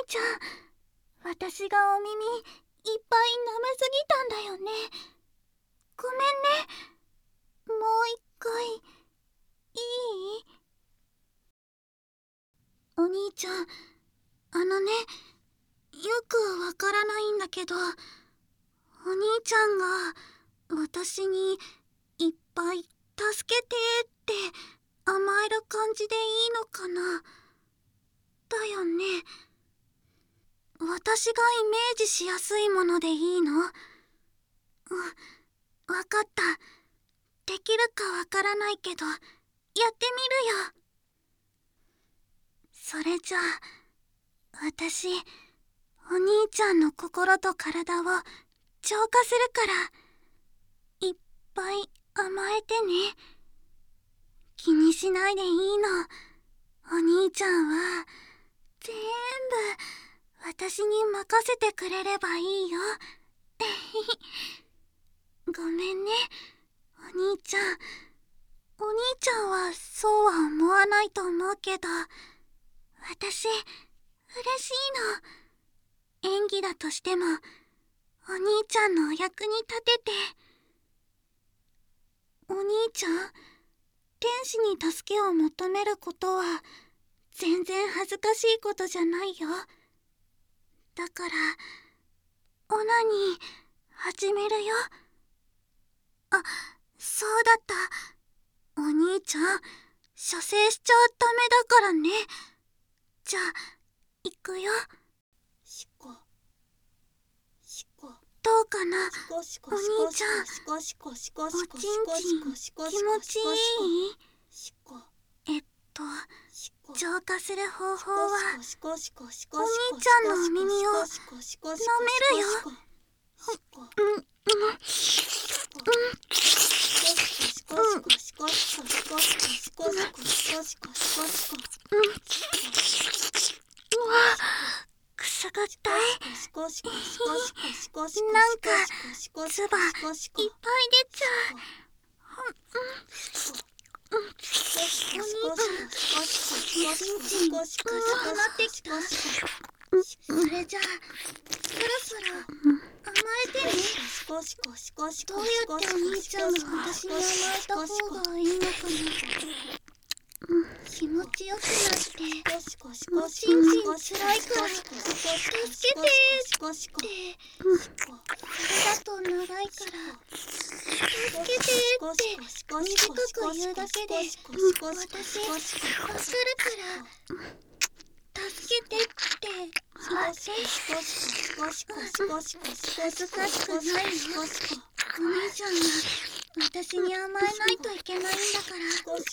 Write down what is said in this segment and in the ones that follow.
ちゃん、私がお耳いっぱい舐めすぎたんだよね。ごめんね。もう一回いい？お兄ちゃん、よくわからないんだけど、お兄ちゃんが私にいっぱい助けてって甘える感じでいいのかな？だよね。私がイメージしやすいものでいいの？わかった。できるかわからないけど、やってみるよ。それじゃあ、私、お兄ちゃんの心と体を浄化するから、いっぱい甘えてね。気にしないでいいの。お兄ちゃんは、全部、私に任せてくれればいいよ。ごめんね、お兄ちゃん。お兄ちゃんはそうは思わないと思うけど、私、嬉しいの。演技だとしても、お兄ちゃんのお役に立てて。お兄ちゃん、天使に助けを求めることは、全然恥ずかしいことじゃないよ。だから、オナニー、始めるよ。あ、そうだった。お兄ちゃん、射精しちゃダメだからね。じゃあ、行くよ。 しこしこ。 どうかな、お兄ちゃん。 おちんちん、 気持ちいい？ しこ。 浄化する方法は、お兄ちゃゃんのお耳を舐めるよ。うわ、くすぐったい。なんか、唾いっぱい出ちゃう。お兄ちゃん、おちんちん、くなってきた。それじゃあ、そろそろ甘えてね。どうやってお兄ちゃんが私に甘えた方がいいのかな。気持ちよくなって、おちんちんつらいから、助けてって。それだと長いから、助けてって短く言うだけで、私、わかるから、助けてって言って。恥ずかしくないよ。お兄ちゃんが私に甘えないといけないんだから。お兄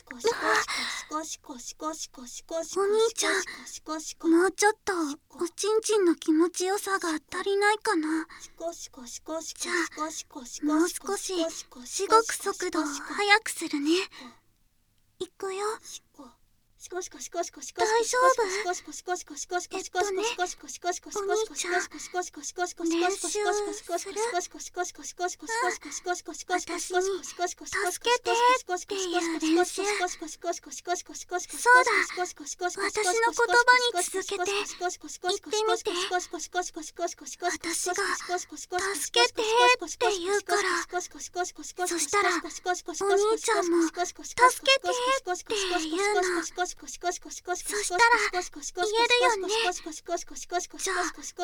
ちゃん、もうちょっとおちんちんの気持ちよさが足りないかな。じゃあ、もう少ししごく速度を速くするね。いくよ。大丈夫？お兄ちゃん、練習する？私に助けてっていう練習。そうだ、私の言葉に続けて言ってみて。私が助けてって言うから、そしたらお兄ちゃんも助けてって言うの。そしたら言えるよね。じゃあ、いくよ。助けてって言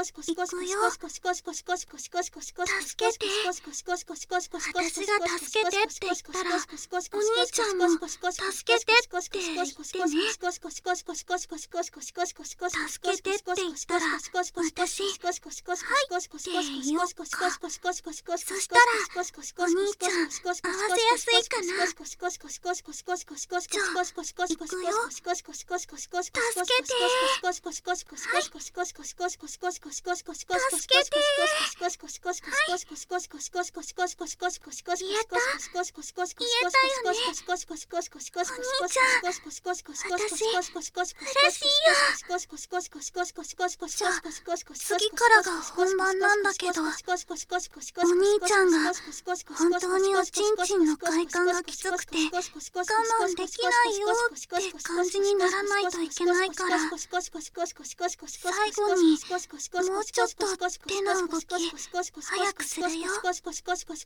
ったら、お兄ちゃんも助けてって言ってね。助けてって言ったら、私、はいって言おうか。そしたら、お兄ちゃん合わせやすいかな。じゃあ、いくよ。助けて。はい。いくよ。助けて。言えたよね。お兄ちゃん、私、嬉しいよ。じゃあ、次からが本番なんだけど、お兄ちゃんが本当におちんちんの快感がきつくて我慢できないよって感感じにならないといけないから、最後にもうちょっと手の動き早くするよ。お兄ちゃん、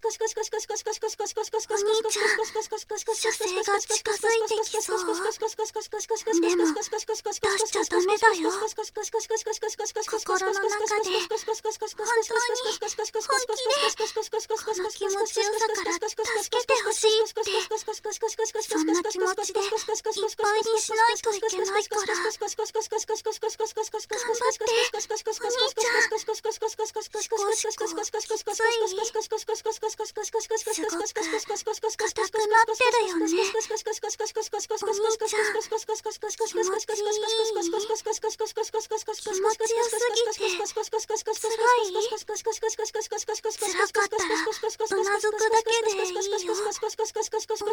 射精が近づいてきそう。でも出しちゃダメだよ。心の中で本当に本気でこの気持ちよさから助けてほしいって、そんな気持ちでいっぱいにしないといけないから、頑張ってお兄ちゃん。シコシコきつい。すごく硬くなってるよね。お兄ちゃん、気持ちいい。気持ちよすぎて辛い？辛かったらうなずくだけでいいよ。お兄ちゃん、どう？辛い？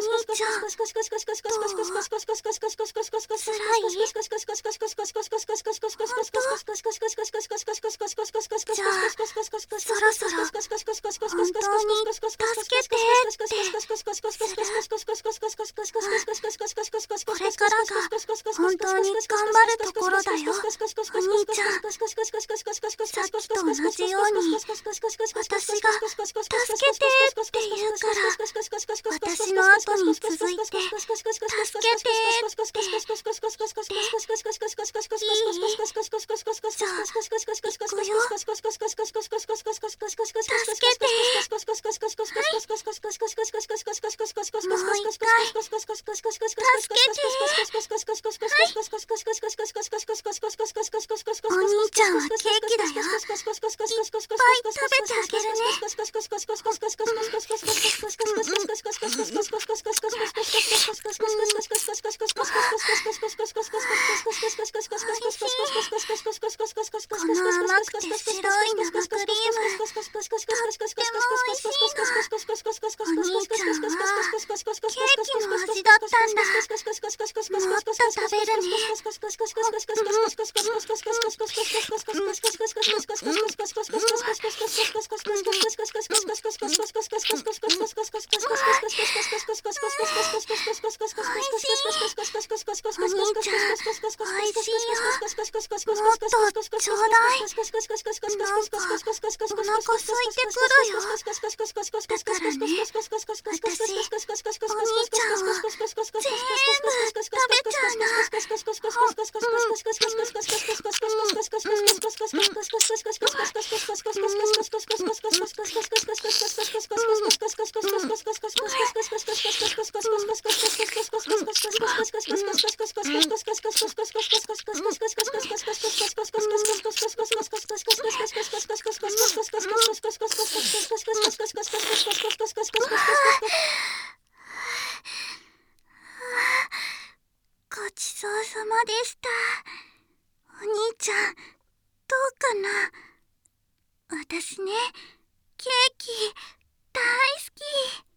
じゃあそろそろ本当に助けてってする。これからが本当に頑張るところだよ。お兄ちゃん、さっきと同じように私が助けてって言うから、私の後に続いて助けてっていい？じゃあ行くよ。助けて。もう一回助けて。お兄ちゃんはケーキだよ。いっぱい食べてあげるね。この甘くて白い生クリーム、とっても美味しいの。お兄ちゃんはケーキの味だったんだ。もっと食べるね。ちょうだい。なんかお腹空いてくるよ。だからね、私お兄ちゃんを全部食べちゃうの。ごちそうさまでした。お兄ちゃん、どうかな？私ね、ケーキ大好き。